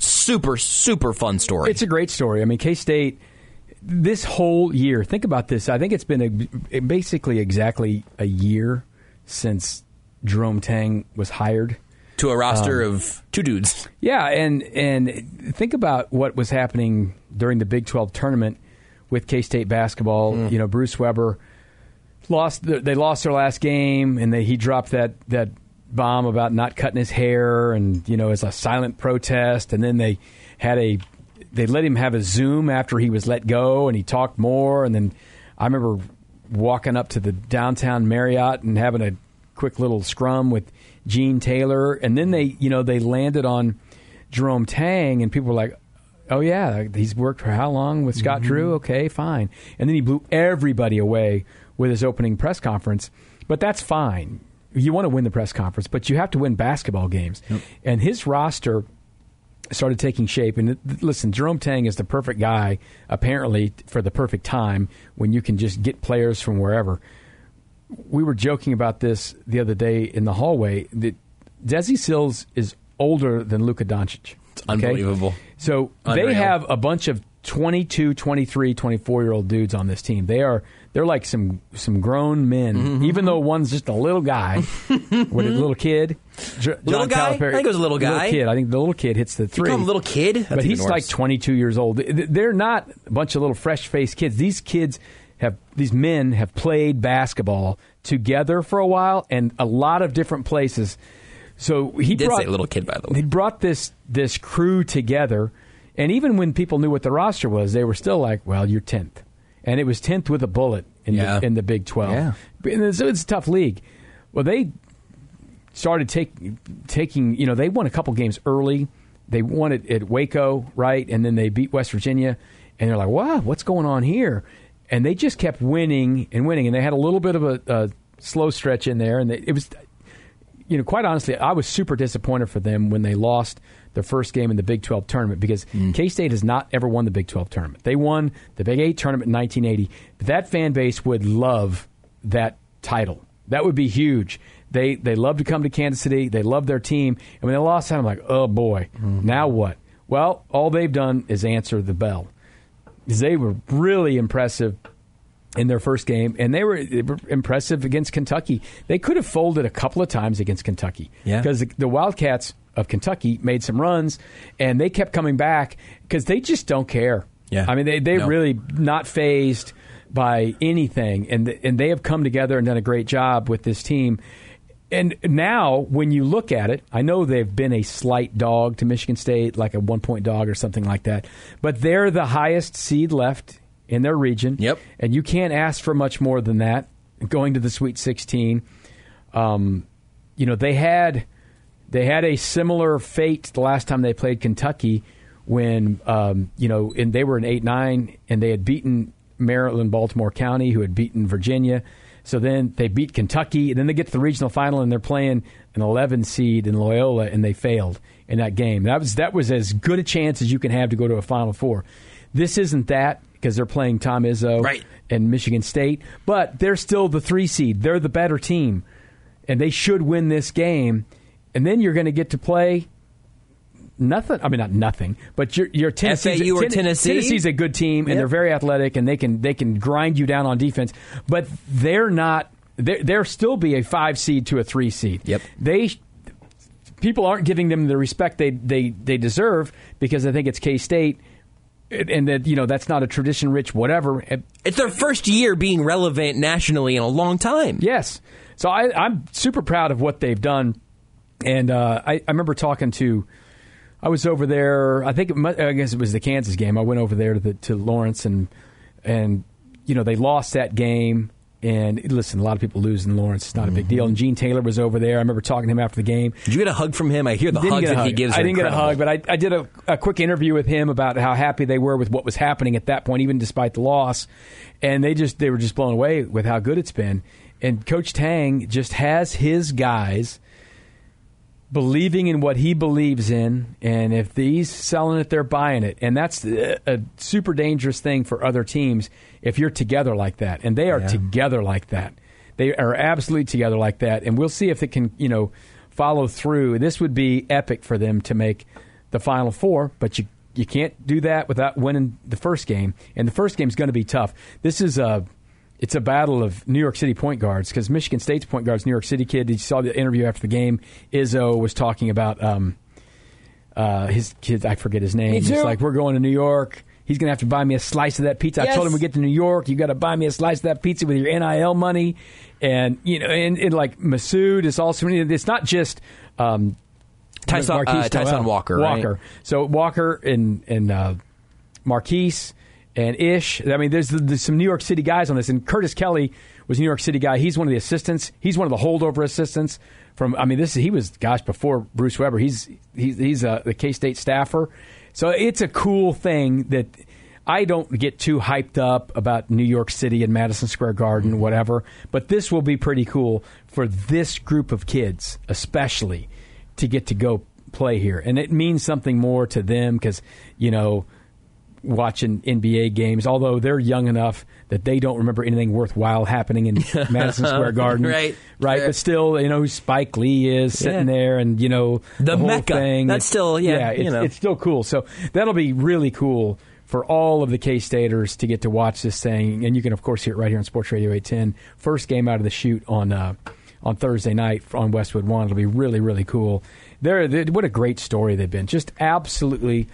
super, super fun story. It's a great story. I mean, K-State, this whole year, think about this. I think it's been a, basically exactly a year since Jerome Tang was hired. To a roster um, of two dudes. Yeah, and and think about what was happening during the Big twelve tournament with K-State basketball. Mm. You know, Bruce Weber lost. The, they lost their last game, and they, he dropped that that bomb about not cutting his hair, and you know, as a silent protest. And then they had a they let him have a Zoom after he was let go, and he talked more. And then I remember walking up to the downtown Marriott and having a quick little scrum with Gene Taylor, and then they, you know, they landed on Jerome Tang, and people were like, "Oh yeah, he's worked for how long with Scott mm-hmm. Drew? Okay, fine." And then he blew everybody away with his opening press conference. But that's fine. You want to win the press conference, but you have to win basketball games. Yep. And his roster started taking shape. And listen, Jerome Tang is the perfect guy, apparently, for the perfect time when you can just get players from wherever. We were joking about this the other day in the hallway. That Desi Sills is older than Luka Doncic. It's unbelievable. Okay? So Unreal. They have a bunch of twenty-two, twenty-three, twenty-four-year-old dudes on this team. They are they're like some some grown men, mm-hmm. even though one's just a little guy, with a little kid. J- little John guy? Calipari, I think it was a little guy. Little kid. I think the little kid hits the three. You call him little kid? That's but he's worse. like twenty-two years old. They're not a bunch of little fresh-faced kids. These kids have these men have played basketball together for a while and a lot of different places. So he, he did brought, say little kid, by the way. He brought this this crew together, and even when people knew what the roster was, they were still like, "Well, you're tenth," and it was tenth with a bullet in yeah. the in the Big twelve. Yeah. And it's, it's a tough league. Well, they started take, taking. You know, they won a couple games early. They won it at Waco, right, and then they beat West Virginia, and they're like, "Wow, what's going on here?" And they just kept winning and winning, and they had a little bit of a, a slow stretch in there, and they, it was, you know, quite honestly, I was super disappointed for them when they lost their first game in the Big twelve tournament because mm. K-State has not ever won the Big twelve tournament. They won the Big eight tournament in nineteen eighty, but that fan base would love that title. That would be huge. They they love to come to Kansas City. They love their team, and when they lost that, I'm like, oh boy, mm. now what? Well, all they've done is answer the bell. They were really impressive in their first game, and they were, they were impressive against Kentucky. They could have folded a couple of times against Kentucky because yeah. the, the Wildcats of Kentucky made some runs, and they kept coming back because they just don't care. Yeah. I mean, they, they're no. really not fazed by anything, and and they have come together and done a great job with this team. And now, when you look at it, I know they've been a slight dog to Michigan State, like a one-point dog or something like that. But they're the highest seed left in their region. Yep. And you can't ask for much more than that, going to the Sweet sixteen. Um, you know, they had they had a similar fate the last time they played Kentucky when, um, you know, and they were in eight nine, and they had beaten Maryland, Baltimore County, who had beaten Virginia. So then they beat Kentucky, and then they get to the regional final, and they're playing an eleven seed in Loyola, and they failed in that game. That was that was as good a chance as you can have to go to a Final Four. This isn't that because they're playing Tom Izzo right. and Michigan State, but they're still the three seed. They're the better team, and they should win this game. And then you're going to get to play nothing. I mean, not nothing, but you're, you're Tennessee. F A U or Tennessee. Tennessee's a good team, and yep. they're very athletic, and they can they can grind you down on defense. But they're not. They're, they're still be a five seed to a three seed. Yep. They people aren't giving them the respect they they, they deserve because I think it's K-State, and that you know that's not a tradition rich whatever. It's their first year being relevant nationally in a long time. Yes. So I, I'm super proud of what they've done, and uh, I, I remember talking to. I was over there. I think it must, I guess it was the Kansas game. I went over there to the, to Lawrence, and and you know they lost that game. And listen, a lot of people lose in Lawrence. It's not a big deal. And Gene Taylor was over there. I remember talking to him after the game. Did you get a hug from him? I hear the didn't hugs that hug. he gives. I didn't incredible. get a hug, but I, I did a, a quick interview with him about how happy they were with what was happening at that point, even despite the loss. And they just they were just blown away with how good it's been. And Coach Tang just has his guys believing in what he believes in, and if he's selling it, they're buying it. And that's a, a super dangerous thing for other teams if you're together like that. And they are yeah. together like that. They are absolutely together like that. And we'll see if it can, you know, follow through. This would be epic for them to make the Final Four, but you you can't do that without winning the first game. And the first game is going to be tough. This is a it's a battle of New York City point guards because Michigan State's point guard's New York City kid. You saw the interview after the game. Izzo was talking about um, uh, his kid. I forget his name. He's like, we're going to New York. He's going to have to buy me a slice of that pizza. Yes. I told him we get to New York, you got to buy me a slice of that pizza with your N I L money. And, you know, and, and like Masood is also, it's not just um, Tyson, uh, Tyson Walker. Walker. Right? So Walker and, and uh, Marquise and Ish. I mean, there's, there's some New York City guys on this. And Curtis Kelly was a New York City guy. He's one of the assistants. He's one of the holdover assistants from, I mean, this he was, gosh, before Bruce Weber. He's, he's, he's uh, the K-State staffer. So it's a cool thing that I don't get too hyped up about New York City and Madison Square Garden, whatever. But this will be pretty cool for this group of kids, especially, to get to go play here. And it means something more to them because, you know, watching N B A games, although they're young enough that they don't remember anything worthwhile happening in Madison Square Garden. Right. Right. Sure. But still, you know who Spike Lee is sitting yeah. there and, you know, the, the whole Mecca. thing. That's still, yeah, yeah it's, you know. it's still cool. So that'll be really cool for all of the K-Staters to get to watch this thing. And you can, of course, hear it right here on Sports Radio eight ten. First game out of the chute on uh, on Thursday night on Westwood One. It'll be really, really cool. They're, they're, what a great story they've been. Just absolutely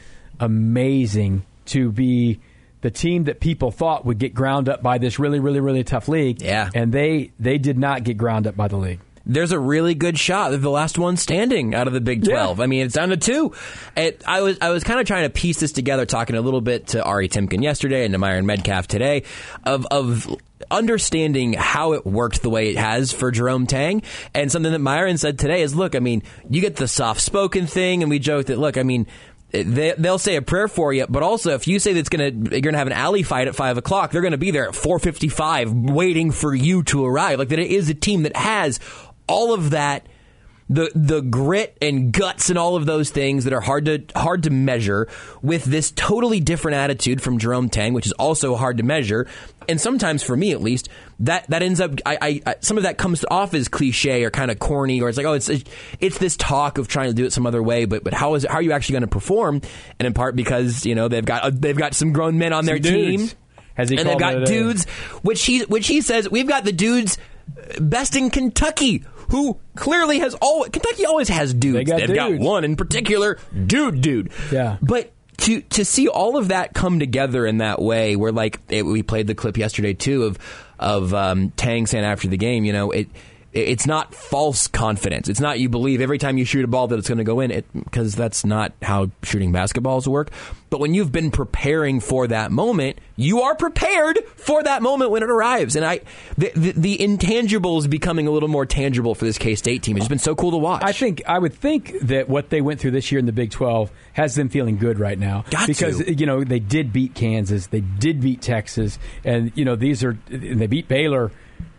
amazing to be the team that people thought would get ground up by this really, really, really tough league. Yeah. And they, they did not get ground up by the league. There's a really good shot of the last one standing out of the Big twelve. Yeah. I mean, it's down to two. It, I was I was kind of trying to piece this together, talking a little bit to Ari Timken yesterday and to Myron Medcalf today, of of understanding how it worked the way it has for Jerome Tang. And something that Myron said today is, look, I mean, you get the soft-spoken thing, and we joked that, look, I mean, They, they'll say a prayer for you, but also if you say that's gonna you're gonna have an alley fight at five o'clock, they're gonna be there at four fifty-five waiting for you to arrive. Like that, it is a team that has all of that, the the grit and guts and all of those things that are hard to hard to measure, with this totally different attitude from Jerome Tang, which is also hard to measure. And sometimes, for me at least, that, that ends up, I, I, I some of that comes off as cliche or kind of corny, or it's like, oh, it's it's this talk of trying to do it some other way, but but how is it, how are you actually going to perform? And in part because, you know, they've got they've got some grown men on their some team, dudes. Has he and they've got dudes, which he which he says we've got the dudes best in Kentucky, who clearly has always Kentucky always has dudes. They got They've dudes. got one in particular, dude, dude. Yeah, but. To to see all of that come together in that way, where like it, we played the clip yesterday too of of um, Tang saying after the game, you know, it it's not false confidence. It's not you believe every time you shoot a ball that it's going to go in, because that's not how shooting basketballs work. But when you've been preparing for that moment, you are prepared for that moment when it arrives. And I, the, the, the intangible is becoming a little more tangible for this K-State team. It's been so cool to watch. I think I would think that what they went through this year in the Big twelve has them feeling good right now. Got because to. you know they did beat Kansas, they did beat Texas, and you know these are they beat Baylor.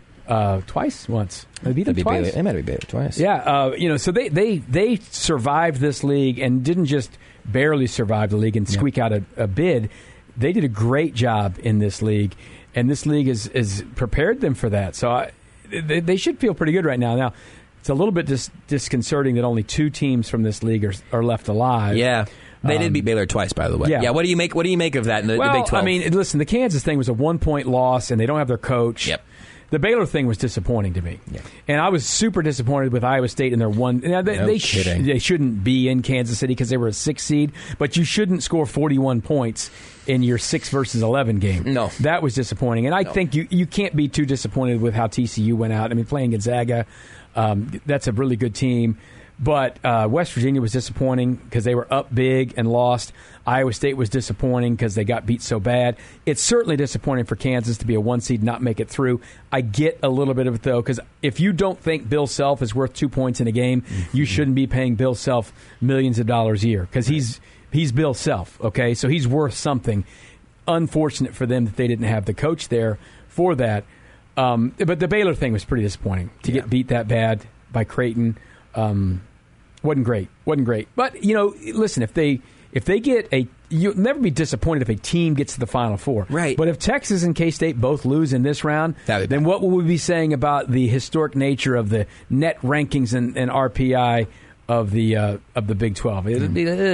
Uh, twice, once. They beat them they twice. Baylor. They might have beat Baylor twice. Yeah, uh, you know, so they, they, they survived this league and didn't just barely survive the league and squeak yeah. out a, a bid. They did a great job in this league, and this league has is, is prepared them for that. So I, they, they should feel pretty good right now. Now, it's a little bit dis- disconcerting that only two teams from this league are, are left alive. Yeah. They um, did beat Baylor twice, by the way. Yeah. yeah. What do you make? What do you make of that in the, well, the Big twelve? I mean, listen, the Kansas thing was a one point loss, and they don't have their coach. Yep. The Baylor thing was disappointing to me, yeah. and I was super disappointed with Iowa State in their one. Now, they, no they, sh- they shouldn't be in Kansas City because they were a six seed, but you shouldn't score forty-one points in your six versus eleven game. No, that was disappointing, and I no. think you you can't be too disappointed with how T C U went out. I mean, playing Gonzaga, um, that's a really good team. But uh, West Virginia was disappointing because they were up big and lost. Iowa State was disappointing because they got beat so bad. It's certainly disappointing for Kansas to be a one seed, not make it through. I get a little bit of it, though, because if you don't think Bill Self is worth two points in a game, mm-hmm. you shouldn't be paying Bill Self millions of dollars a year because right. he's he's Bill Self, okay? So he's worth something. Unfortunate for them that they didn't have the coach there for that. Um, but the Baylor thing was pretty disappointing. To yeah. get beat that bad by Creighton um, wasn't great. Wasn't great. But, you know, listen, if they if they get a – you'll never be disappointed if a team gets to the Final Four. Right. But if Texas and K-State both lose in this round, then what will we be saying about the historic nature of the net rankings and, and R P I of the uh, of the Big twelve? It'd be, uh,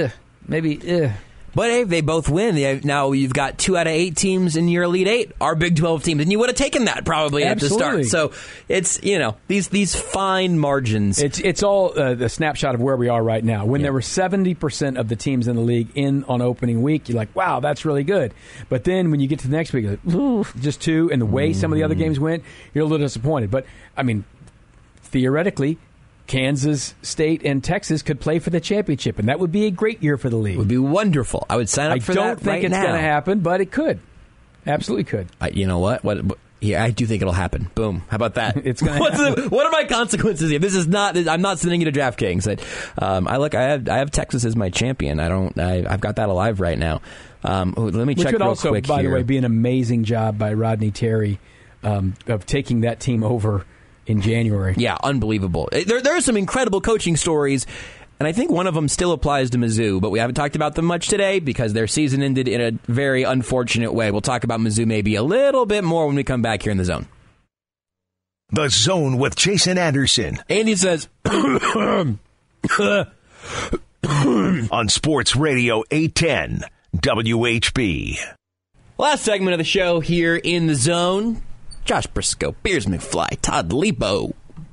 maybe. Eh. But hey, they both win. They have, now you've got two out of eight teams in your Elite Eight are Big twelve teams, and you would have taken that probably Absolutely. at the start. So it's you know these these fine margins. It's it's all uh, the snapshot of where we are right now. When Yeah. there were seventy percent of the teams in the league in on opening week, you're like, wow, that's really good. But then when you get to the next week, you're like, ooh, just two, and the way some of the other games went, you're a little disappointed. But I mean, theoretically, Kansas State and Texas could play for the championship, and that would be a great year for the league. It would be wonderful. I would sign up I for don't that think right it's now. going to happen, but it could. Absolutely could. I, you know what? What? what- Yeah, I do think it'll happen. Boom. How about that? It's gonna What's happen. The, what are my consequences here? This is not. I'm not sending you to DraftKings. I, um, I look. I have. I have Texas as my champion. I don't. I, I've got that alive right now. Um, oh, let me Which check would real also, quick by here. the way, be an amazing job by Rodney Terry um, of taking that team over in January. Yeah, unbelievable. There, there are some incredible coaching stories, and I think one of them still applies to Mizzou, but we haven't talked about them much today because their season ended in a very unfortunate way. We'll talk about Mizzou maybe a little bit more when we come back here in the Zone. The Zone with Jason Anderson Andy says, on Sports Radio eight ten W H B. last segment of the show here in the Zone. Josh Briscoe, Beers McFly, Todd Lepo.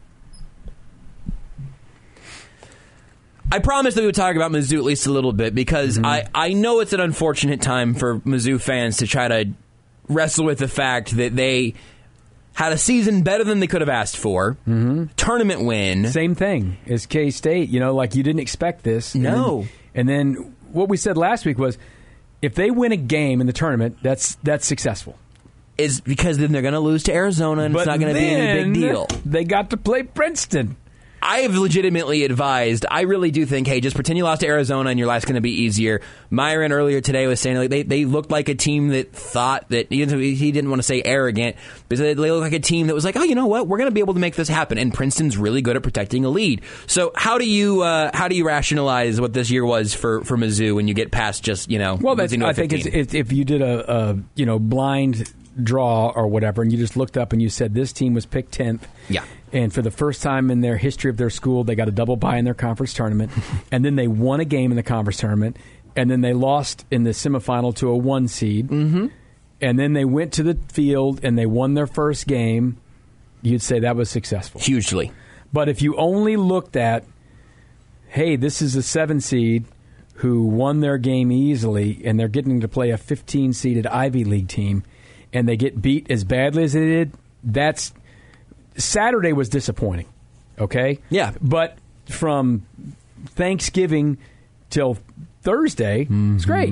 I promised that we would talk about Mizzou at least a little bit because Mm-hmm. I, I know it's an unfortunate time for Mizzou fans to try to wrestle with the fact that they had a season better than they could have asked for. Mm-hmm. Tournament win. Same thing as K-State. You know, like you didn't expect this. No. And then, and then what we said last week was if they win a game in the tournament, that's that's successful. Is because then they're going to lose to Arizona and But it's not going to be any big then deal. They got to play Princeton. I have legitimately advised. I really do think, hey, just pretend you lost to Arizona and your life's going to be easier. Myron earlier today was saying like they, they looked like a team that thought that he didn't want to say arrogant, but they looked like a team that was like, oh, you know what, we're going to be able to make this happen. And Princeton's really good at protecting a lead. So how do you uh, how do you rationalize what this year was for, for Mizzou when you get past just you know? Well, that's, losing to a I think it's, fifteen? if, if you did a, a you know blind draw or whatever, and you just looked up and you said this team was picked tenth. Yeah. And for the first time in their history of their school, they got a double bye in their conference tournament, and then they won a game in the conference tournament, and then they lost in the semifinal to a one seed, mm-hmm. and then they went to the field and they won their first game. You'd say that was successful. Hugely. But if you only looked at, hey, this is a seven seed who won their game easily, and they're getting to play a fifteen seeded Ivy League team, and they get beat as badly as they did, that's Saturday was disappointing. Okay? Yeah. But from Thanksgiving till Thursday, mm-hmm. it's great.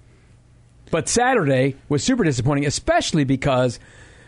But Saturday was super disappointing, especially because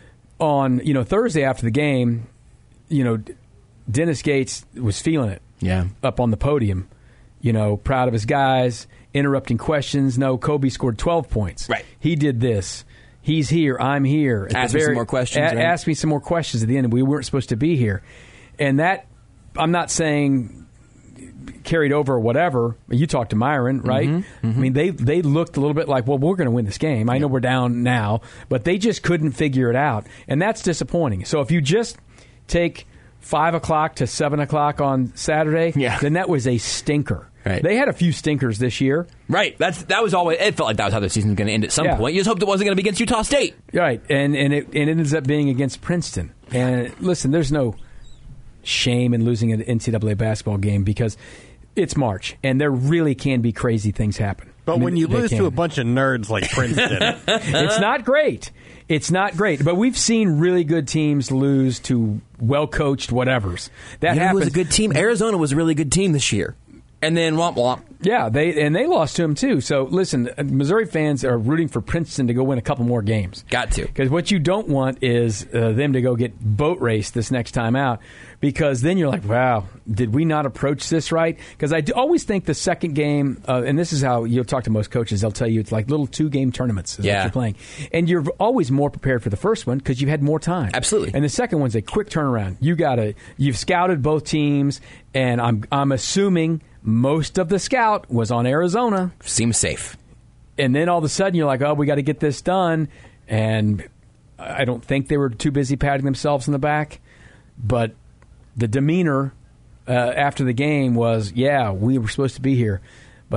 on, you know, Thursday after the game, you know, Dennis Gates was feeling it. Yeah. Up on the podium, you know, proud of his guys, interrupting questions. No, Kobe scored twelve points. Right. He did this. He's here. I'm here. At Ask the me very- some more questions. A- right? Ask me some more questions at the end. We weren't supposed to be here. And that, I'm not saying carried over or whatever. You talked to Myron, right? Mm-hmm, mm-hmm. I mean, they they looked a little bit like, well, we're going to win this game. I yeah. know we're down now, but they just couldn't figure it out. And that's disappointing. So if you just take five o'clock to seven o'clock on Saturday, yeah. then that was a stinker. Right. They had a few stinkers this year. Right. That's that was always. It felt like that was how the season was going to end at some Yeah. point. You just hoped it wasn't going to be against Utah State. Right. And and it, and it ends up being against Princeton. And listen, there's no shame in losing an N C double A basketball game because it's March, and there really can be crazy things happen. But I mean, when you they lose can. to a bunch of nerds like Princeton, it's not great. It's not great. But we've seen really good teams lose to well-coached whatevers. That You know who happens. was a good team. Arizona was a really good team this year. And then womp womp. Yeah, they and they lost to him too. So listen, Missouri fans are rooting for Princeton to go win a couple more games. Got to. Because what you don't want is uh, them to go get boat raced this next time out. Because then you're like, wow, did we not approach this right? Because I do always think the second game, uh, and this is how you'll talk to most coaches, they'll tell you it's like little two-game tournaments is Yeah. what you're playing. And you're always more prepared for the first one because you had more time. Absolutely. And the second one's a quick turnaround. You gotta, you've scouted both teams, and I'm I'm assuming most of the scout was on Arizona. Seems safe. And then all of a sudden you're like, oh, we got to get this done. And I don't think they were too busy patting themselves in the back. But the demeanor uh, after the game was, yeah, we were supposed to be here. But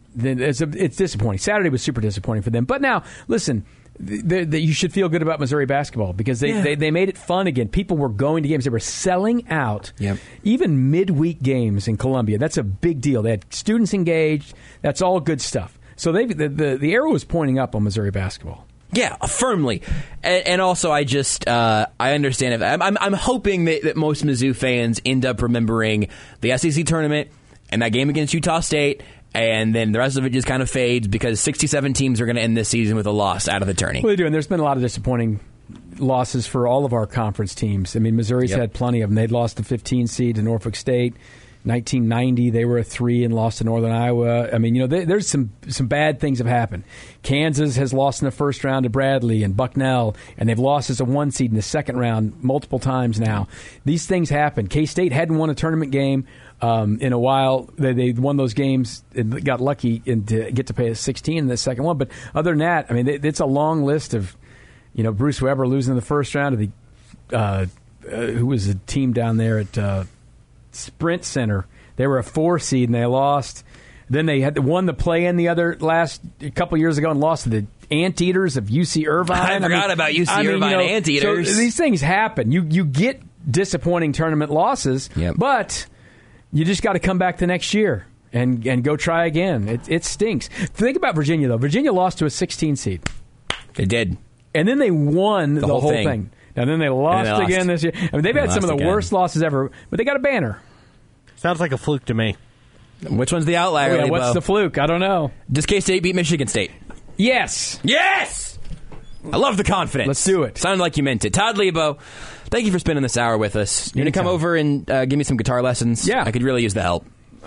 then it's, a, it's disappointing. Saturday was super disappointing for them. But now, listen, th- th- you should feel good about Missouri basketball because they, Yeah. they, they made it fun again. People were going to games. They were selling out Yep. even midweek games in Columbia. That's a big deal. They had students engaged. That's all good stuff. So they the, the, the arrow is pointing up on Missouri basketball. Yeah, firmly, and, and also I just uh, I understand if I'm I'm, I'm hoping that, that most Mizzou fans end up remembering the S E C tournament and that game against Utah State, and then the rest of it just kind of fades because sixty-seven teams are going to end this season with a loss out of the tourney. Well, they do, and there's been a lot of disappointing losses for all of our conference teams. I mean, Missouri's Yep. had plenty of them. They'd lost the fifteen seed to Norfolk State. nineteen ninety, they were a three and lost to Northern Iowa. I mean, you know, they, there's some some bad things have happened. Kansas has lost in the first round to Bradley and Bucknell, and they've lost as a one seed in the second round multiple times now. These things happen. K-State hadn't won a tournament game um, in a while. They, they won those games and got lucky and to get to pay a sixteen in the second one. But other than that, I mean, it, it's a long list of, you know, Bruce Weber losing in the first round to the uh, uh, who was the team down there at uh, Sprint Center. They were a four seed and they lost. Then they had won the play-in the other last a couple years ago and lost to the Anteaters of U C Irvine. I forgot mean, about U C I mean, Irvine you know, Anteaters. So these things happen. You you get disappointing tournament losses, Yep. but you just got to come back the next year and and go try again. It, it stinks. Think about Virginia though. Virginia lost to a sixteen seed. They did. And then they won the, The whole, whole thing. thing. And then they lost, they lost. again this year. I mean, they've They had some of lost the again. worst losses ever, but they got a banner. Sounds like a fluke to me. Which one's the outlier? Oh, yeah, Lebo? what's the fluke? I don't know. Does K-State beat Michigan State? Yes. Yes! I love the confidence. Let's do it. Sounded like you meant it. Todd Lebo, thank you for spending this hour with us. You're going to come Anytime. over and uh, give me some guitar lessons? Yeah. I could really use the help.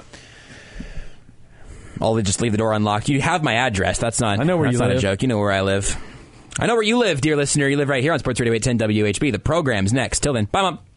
I'll just leave the door unlocked. You have my address. That's not, I know where that's you not live. a joke. You know where I live. I know where you live, dear listener. You live right here on Sports Radio eight ten W H B. The program's next. Till then, bye, Mom.